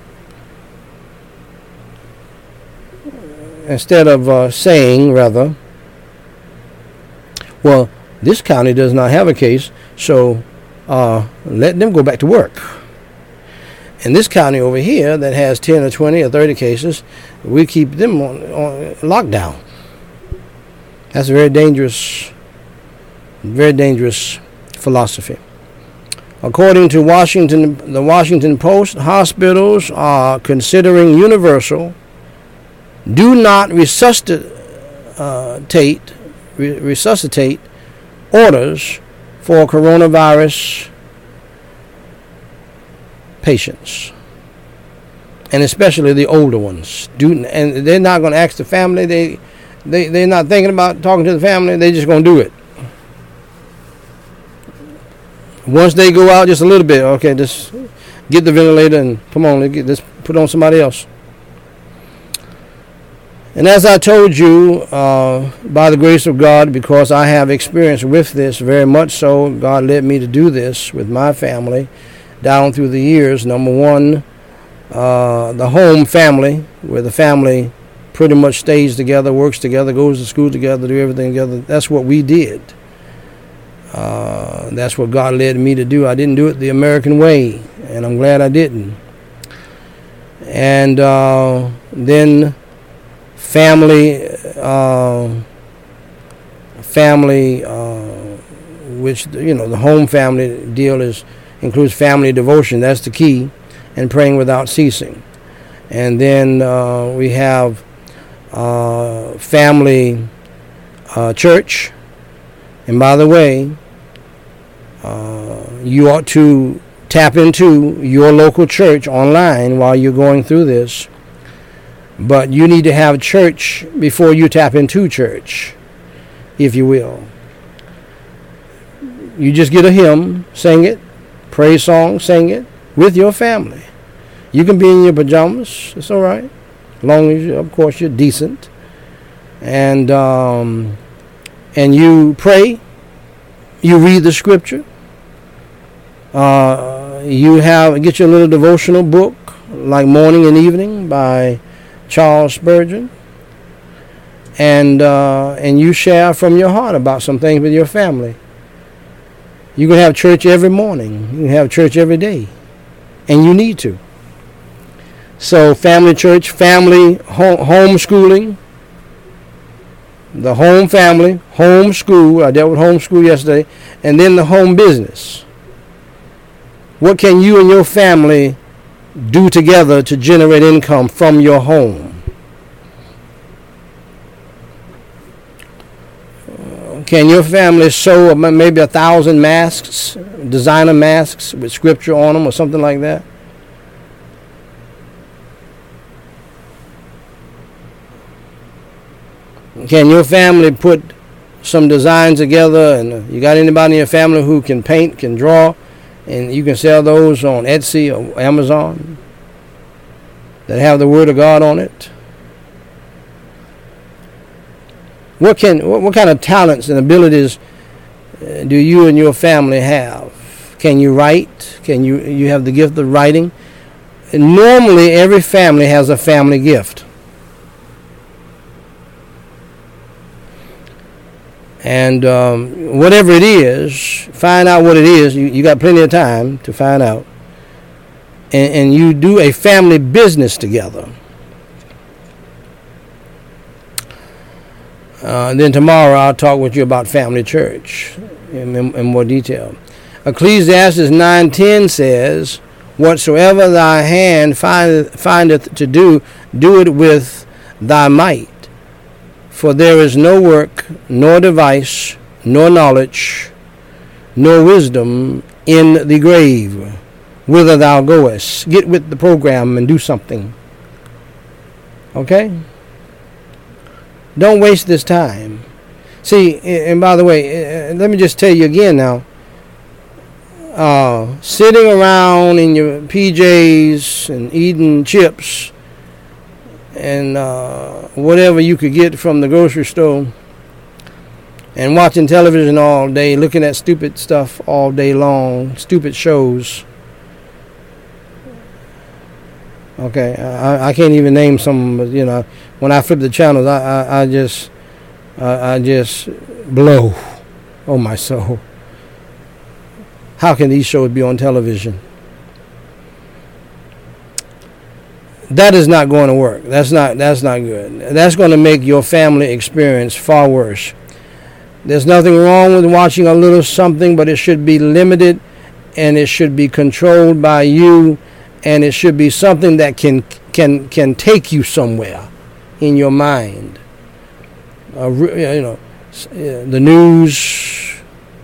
instead of uh, saying, rather, well, this county does not have a case, so uh, let them go back to work. And this county over here that has ten or twenty or thirty cases, we keep them on, on lockdown. That's a very dangerous Very dangerous philosophy. According to Washington, the Washington Post, hospitals are considering universal, do not resuscitate, uh, re- resuscitate orders for coronavirus patients, and especially the older ones. Do and they're not going to ask the family. They they they're not thinking about talking to the family. They're just going to do it. Once they go out just a little bit, okay, just get the ventilator and come on, let's, get, let's put on somebody else. And as I told you, uh, by the grace of God, because I have experience with this very much so, God led me to do this with my family down through the years. Number one, uh, the home family, where the family pretty much stays together, works together, goes to school together, do everything together. That's what we did. Uh, that's what God led me to do. I didn't do it the American way, and I'm glad I didn't. And uh, then family, uh, family, uh, which, you know, the home family deal is includes family devotion. That's the key, and praying without ceasing. And then uh, we have uh, family uh, church. And by the way, uh, you ought to tap into your local church online while you're going through this. But you need to have church before you tap into church, if you will. You just get a hymn, sing it, praise song, sing it with your family. You can be in your pajamas, it's all right, as long as, you, of course, you're decent. And um, and you pray, you read the scripture. Uh, you have get your little devotional book like Morning and Evening by Charles Spurgeon, and uh, and you share from your heart about some things with your family. You can have church every morning. You can have church every day, and you need to. So, family church, family home, homeschooling, the home family, home school. I dealt with homeschool yesterday, and then the home business. What can you and your family do together to generate income from your home? Can your family sew maybe a thousand masks, designer masks with scripture on them or something like that? Can your family put some designs together, and you got anybody in your family who can paint, can draw, and you can sell those on Etsy or Amazon that have the Word of God on it? What can what, what kind of talents and abilities uh, do you and your family have? Can you write? Can you you have the gift of writing? And normally, every family has a family gift. And um, whatever it is, find out what it is. You, you got plenty of time to find out. And, and you do a family business together. Uh, and then tomorrow I'll talk with you about family church in, in, in more detail. Ecclesiastes nine ten says, "Whatsoever thy hand findeth, findeth to do, do it with thy might. For there is no work, nor device, nor knowledge, nor wisdom in the grave, whither thou goest." Get with the program and do something. Okay? Don't waste this time. See, and by the way, let me just tell you again now. Uh, sitting around in your P Js and eating chips and uh, whatever you could get from the grocery store and watching television all day, looking at stupid stuff all day long, stupid shows. Okay, I, I can't even name some, but you know, when I flip the channels, I, I, I just, I, I just blow on my soul. How can these shows be on television? That is not going to work. That's not, that's not good. That's going to make your family experience far worse. There's nothing wrong with watching a little something, but it should be limited and it should be controlled by you. And it should be something that can can can take you somewhere in your mind. Uh, you know, the news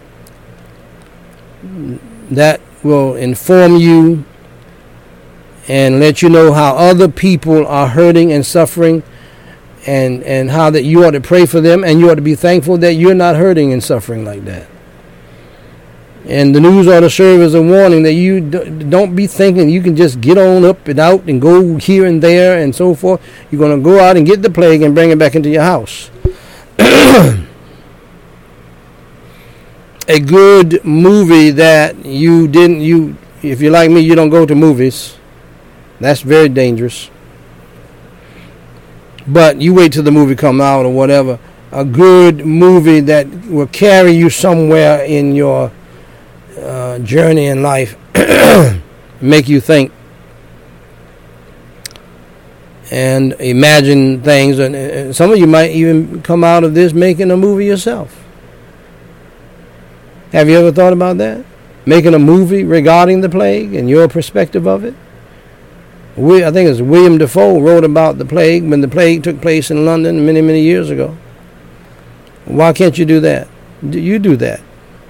that will inform you and let you know how other people are hurting and suffering, and and how that you ought to pray for them, and you ought to be thankful that you're not hurting and suffering like that. And the news ought to serve as a warning that you don't be thinking you can just get on up and out and go here and there and so forth. You're going to go out and get the plague and bring it back into your house. A good movie that you didn't, you, if you're like me, you don't go to movies. That's very dangerous. But you wait till the movie come out or whatever. A good movie that will carry you somewhere in your Uh, journey in life, make you think and imagine things, and, and some of you might even come out of this making a movie yourself. Have you ever thought about that? Making a movie regarding the plague and your perspective of it? We, I think it's William Defoe wrote about the plague when the plague took place in London many, many years ago. Why can't you do that? You do that.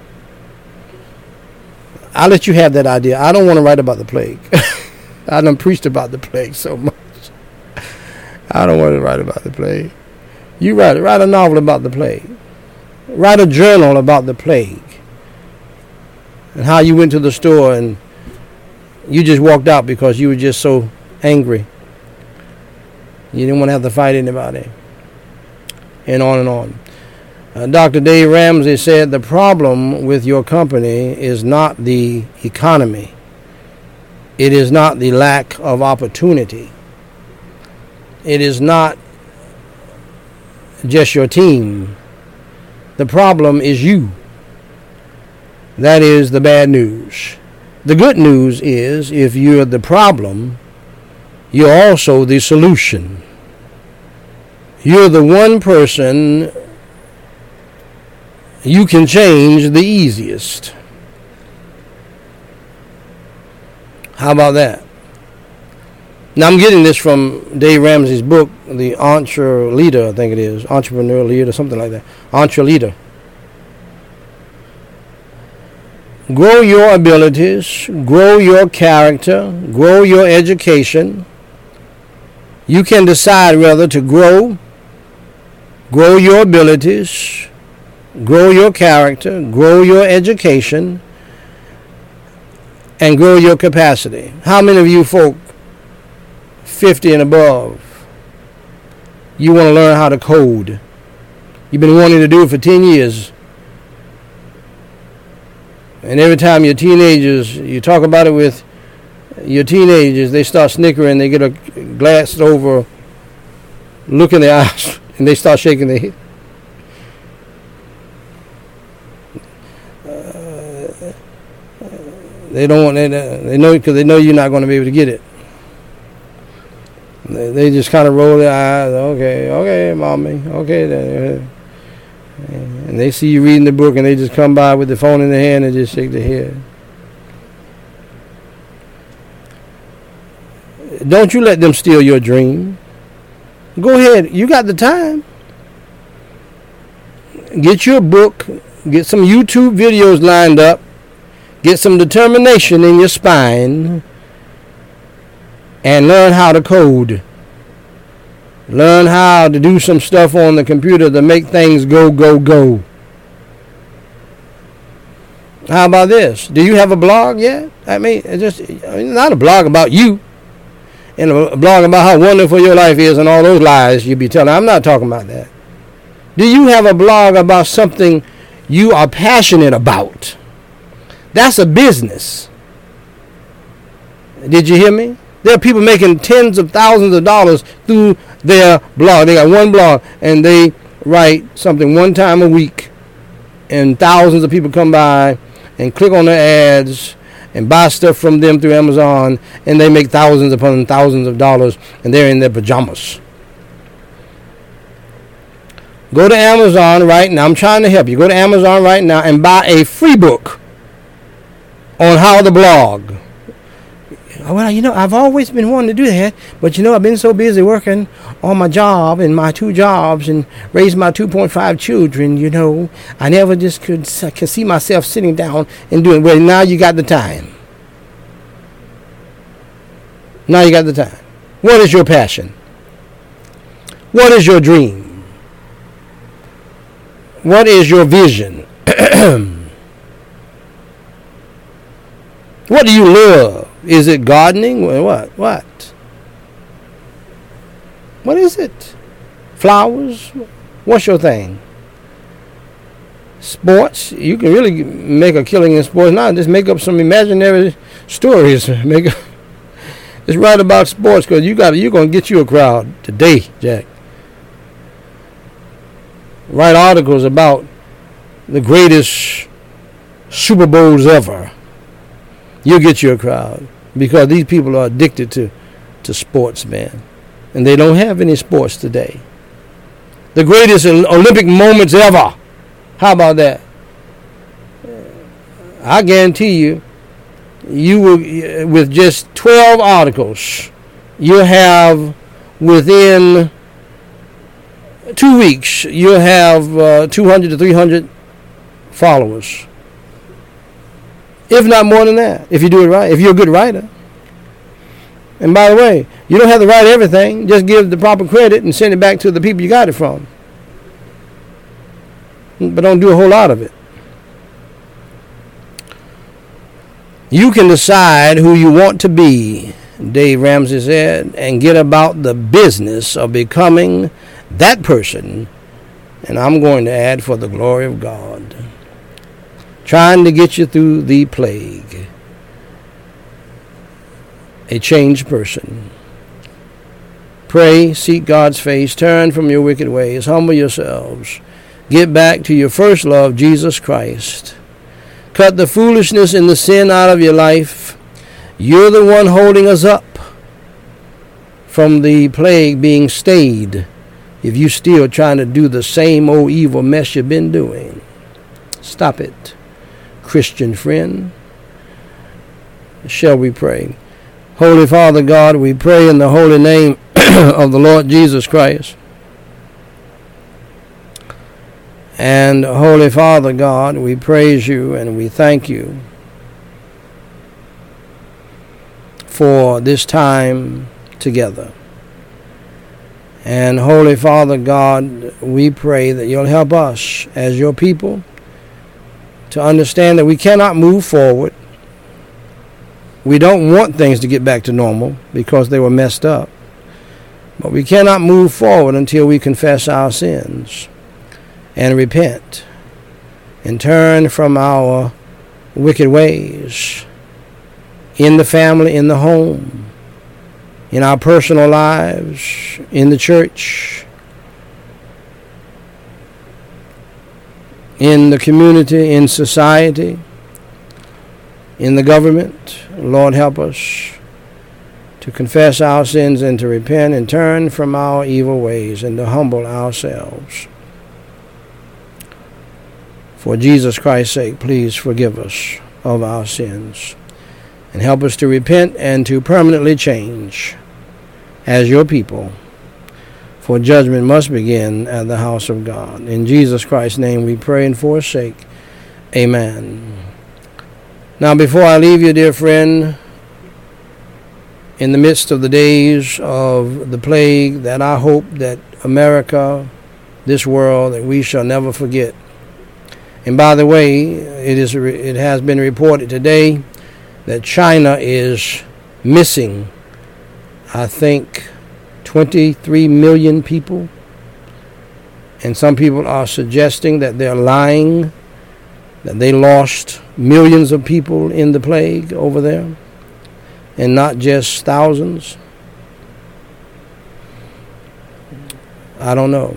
I'll let you have that idea. I don't want to write about the plague. I done preached about the plague so much. I don't want to write about the plague. You write it. Write a novel about the plague. Write a journal about the plague. And how you went to the store and you just walked out because you were just so angry. You didn't want to have to fight anybody. And on and on. Uh, Doctor Dave Ramsey said the problem with your company is not the economy. It is not the lack of opportunity. It is not just your team. The problem is you. That is the bad news. The good news is if you're the problem, you're also the solution. You're the one person you can change the easiest. How about that? Now I'm getting this from Dave Ramsey's book, The Entre Leader, I think it is. Entrepreneur Leader, something like that. Entre Leader. Grow your abilities, grow your character, grow your education. You can decide whether to grow, grow your abilities, grow your character, grow your education, and grow your capacity. How many of you folk, fifty and above, you want to learn how to code? You've been wanting to do it for ten years. And every time your teenagers, you talk about it with your teenagers, they start snickering, they get a glassed over look in their eyes, and they start shaking their head. Uh, they don't want, they, they know, because they know you're not going to be able to get it. They, they just kind of roll their eyes, okay, okay, mommy, okay, then. And they see you reading the book and they just come by with the phone in their hand and just shake their head. Don't you let them steal your dream. Go ahead. You got the time. Get your book. Get some YouTube videos lined up. Get some determination in your spine. And learn how to code. Learn how to do some stuff on the computer to make things go, go, go. How about this? Do you have a blog yet? I mean, it's just I mean, not a blog about you. And a blog about how wonderful your life is and all those lies you be telling. I'm not talking about that. Do you have a blog about something you are passionate about? That's a business. Did you hear me? There are people making tens of thousands of dollars through their blog. They got one blog and they write something one time a week. And thousands of people come by and click on their ads and buy stuff from them through Amazon. And they make thousands upon thousands of dollars. And they're in their pajamas. Go to Amazon right now. I'm trying to help you. Go to Amazon right now and buy a free book on how to blog. Well, you know, I've always been wanting to do that, but, you know, I've been so busy working on my job and my two jobs and raising my two point five children, you know, I never just could, could see myself sitting down and doing, well, now you got the time. Now you got the time. What is your passion? What is your dream? What is your vision? What do you love? Is it gardening? What? What? What is it? Flowers? What's your thing? Sports? You can really make a killing in sports. Now just make up some imaginary stories. Make a, just write about sports because you got you're gonna get you a crowd today, Jack. Write articles about the greatest Super Bowls ever. You'll get you a crowd because these people are addicted to, to sports, man. And they don't have any sports today. The greatest Olympic moments ever. How about that? I guarantee you, you will, with just twelve articles, you have within two weeks, you'll have uh, two hundred to three hundred followers. If not more than that, if you do it right, if you're a good writer. And by the way, you don't have to write everything. Just give the proper credit and send it back to the people you got it from. But don't do a whole lot of it. You can decide who you want to be, Dave Ramsey said, and get about the business of becoming that person. And I'm going to add, for the glory of God. Trying to get you through the plague. A changed person. Pray, seek God's face, turn from your wicked ways, humble yourselves, get back to your first love, Jesus Christ. Cut the foolishness and the sin out of your life. You're the one holding us up from the plague being stayed if you're still trying to do the same old evil mess you've been doing. Stop it, Christian friend. Shall we pray? Holy Father God, we pray in the holy name of the Lord Jesus Christ. And Holy Father God, we praise you and we thank you for this time together. And Holy Father God, we pray that you'll help us as your people to understand that we cannot move forward. We don't want things to get back to normal because they were messed up. But we cannot move forward until we confess our sins and repent and turn from our wicked ways in the family, in the home, in our personal lives, in the church, in the community, in society, in the government. Lord, help us to confess our sins and to repent and turn from our evil ways and to humble ourselves. For Jesus Christ's sake, please forgive us of our sins and help us to repent and to permanently change as your people. For judgment must begin at the house of God. In Jesus Christ's name we pray and for his sake. Amen. Now, before I leave you, dear friend, in the midst of the days of the plague that I hope that America, this world, that we shall never forget. And by the way, it is it has been reported today that China is missing, I think, twenty-three million people. And some people are suggesting that they're lying, that they lost millions of people in the plague over there, and not just thousands. I don't know.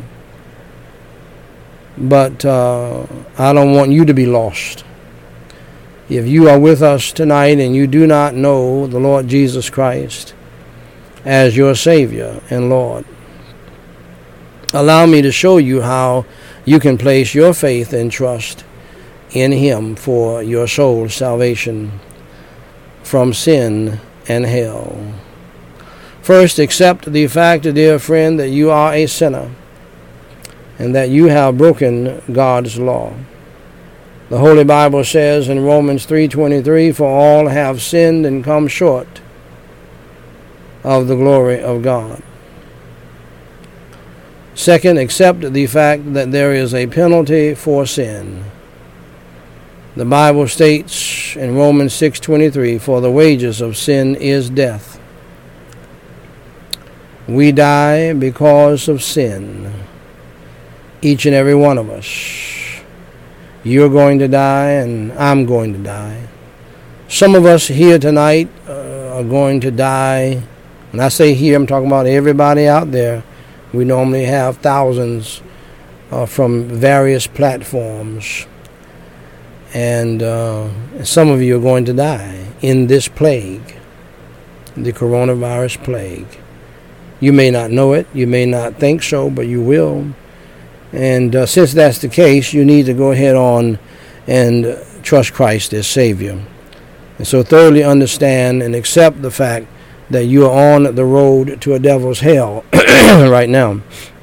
But uh, I don't want you to be lost. If you are with us tonight and you do not know the Lord Jesus Christ as your Savior and Lord, allow me to show you how you can place your faith and trust in him for your soul's salvation from sin and hell. First, accept the fact, dear friend, that you are a sinner and that you have broken God's law. The Holy Bible says in Romans three twenty-three, for all have sinned and come short of the glory of God. Second, accept the fact that there is a penalty for sin. The Bible states in Romans six twenty-three, for the wages of sin is death. We die because of sin. Each and every one of us. You're going to die and I'm going to die. Some of us here tonight uh, are going to die. When I say here, I'm talking about everybody out there. We normally have thousands uh, from various platforms. And uh, some of you are going to die in this plague, the coronavirus plague. You may not know it, you may not think so, but you will. And uh, since that's the case, you need to go ahead on and trust Christ as Savior. And so thoroughly understand and accept the fact that you are on the road to a devil's hell right now.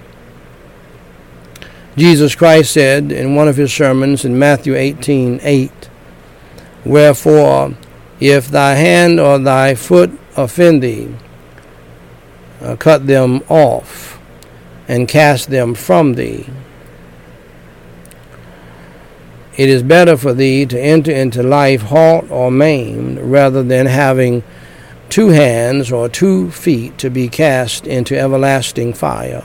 Jesus Christ said in one of his sermons in Matthew eighteen eight, "Wherefore, if thy hand or thy foot offend thee, uh, cut them off and cast them from thee. It is better for thee to enter into life halt or maimed rather than having two hands or two feet to be cast into everlasting fire."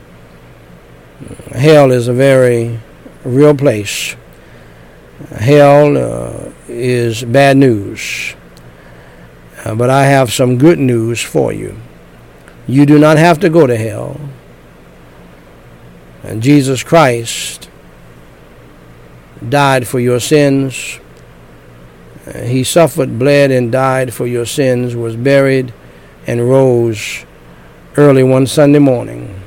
Hell is a very real place. Hell uh, is bad news. Uh, but I have some good news for you. You do not have to go to hell. And Jesus Christ died for your sins. Uh, he suffered, bled, and died for your sins, was buried, and rose early one Sunday morning.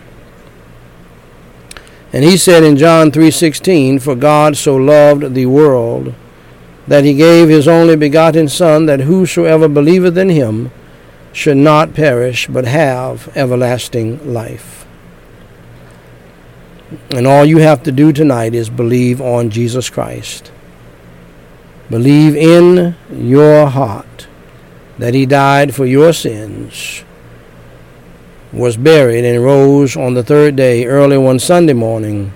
And he said in John three sixteen, "For God so loved the world that he gave his only begotten Son, that whosoever believeth in him should not perish, but have everlasting life." And all you have to do tonight is believe on Jesus Christ. Believe in your heart that he died for your sins, was buried, and rose on the third day, early one Sunday morning,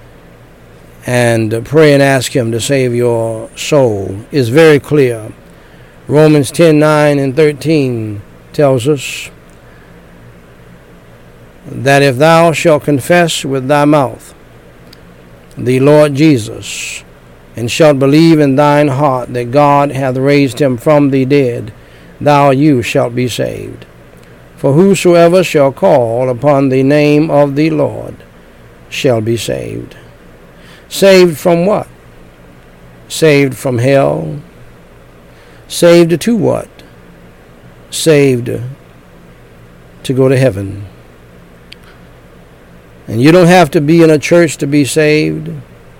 and pray and ask him to save your soul. Is very clear. Romans ten nine and thirteen tells us that if thou shalt confess with thy mouth the Lord Jesus, and shalt believe in thine heart that God hath raised him from the dead, thou you shalt be saved. For whosoever shall call upon the name of the Lord shall be saved. Saved from what? Saved from hell. Saved to what? Saved to go to heaven. And you don't have to be in a church to be saved.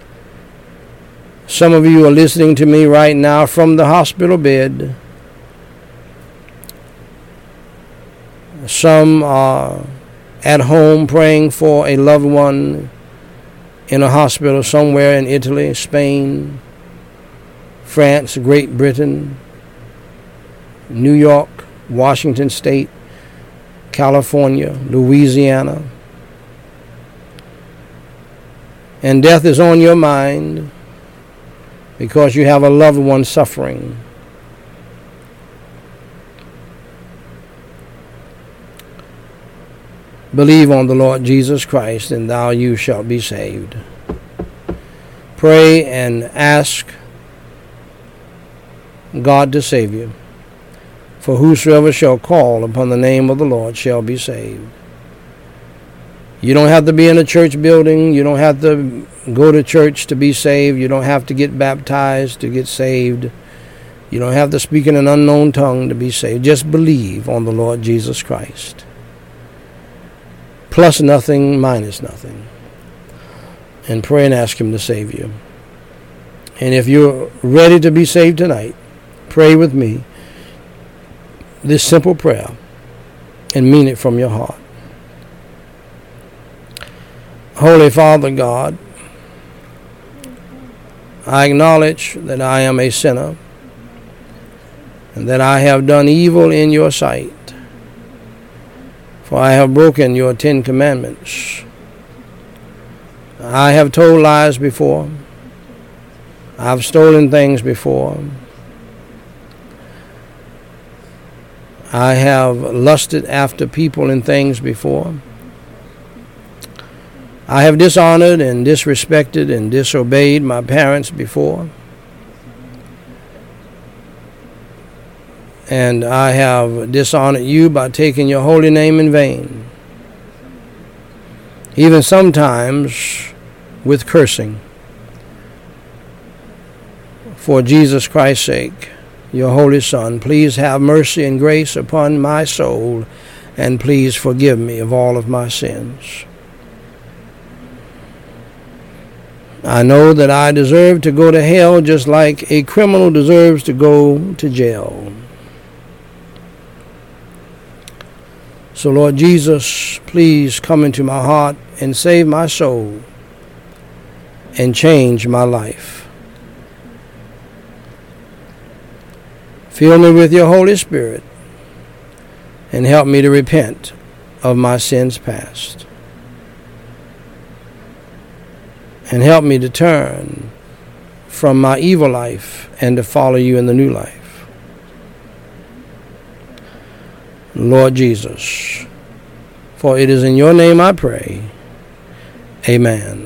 Some of you are listening to me right now from the hospital bed. Some are at home praying for a loved one in a hospital somewhere in Italy, Spain, France, Great Britain, New York, Washington State, California, Louisiana. And death is on your mind because you have a loved one suffering. Believe on the Lord Jesus Christ, and thou you shalt be saved. Pray and ask God to save you. For whosoever shall call upon the name of the Lord shall be saved. You don't have to be in a church building. You don't have to go to church to be saved. You don't have to get baptized to get saved. You don't have to speak in an unknown tongue to be saved. Just believe on the Lord Jesus Christ. Plus nothing, minus nothing. And pray and ask him to save you. And if you're ready to be saved tonight, pray with me this simple prayer and mean it from your heart. Holy Father God, I acknowledge that I am a sinner and that I have done evil in your sight. For I have broken your Ten Commandments. I have told lies before. I've stolen things before. I have lusted after people and things before. I have dishonored and disrespected and disobeyed my parents before. And I have dishonored you by taking your holy name in vain. Even sometimes with cursing. For Jesus Christ's sake, your holy Son, please have mercy and grace upon my soul, and please forgive me of all of my sins. I know that I deserve to go to hell just like a criminal deserves to go to jail. So, Lord Jesus, please come into my heart and save my soul and change my life. Fill me with your Holy Spirit and help me to repent of my sins past. And help me to turn from my evil life and to follow you in the new life. Lord Jesus, for it is in your name I pray. Amen.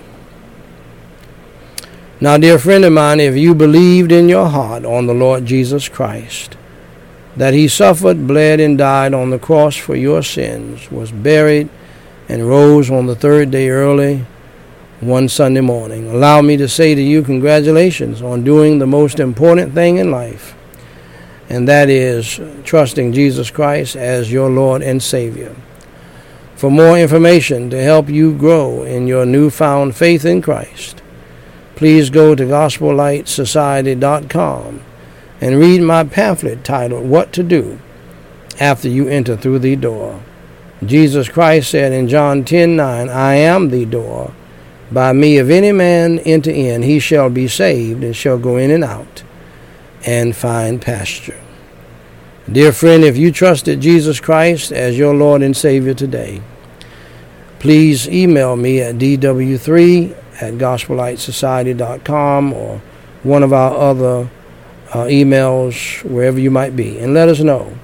Now, dear friend of mine, if you believed in your heart on the Lord Jesus Christ, that he suffered, bled, and died on the cross for your sins, was buried, and rose on the third day early, one Sunday morning, allow me to say to you, congratulations on doing the most important thing in life, and that is trusting Jesus Christ as your Lord and Savior. For more information to help you grow in your newfound faith in Christ, please go to gospel light society dot com and read my pamphlet titled, What to Do After You Enter Through the Door. Jesus Christ said in John ten nine, I am the door. By me, if any man enter in, he shall be saved, and shall go in and out, and find pasture. Dear friend, if you trusted Jesus Christ as your Lord and Savior today, please email me at d w three at gospel light society dot com or one of our other uh, emails, wherever you might be, and let us know.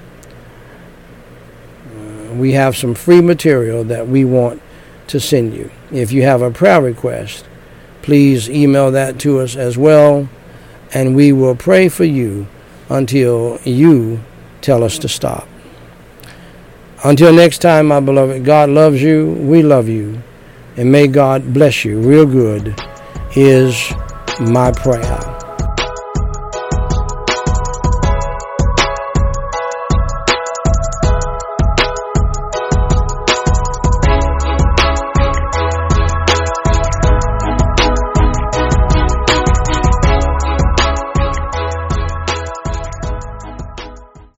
Uh, we have some free material that we want to send you. If you have a prayer request, please email that to us as well, and we will pray for you until you tell us to stop. Until next time, my beloved, God loves you, we love you, and may God bless you real good is my prayer.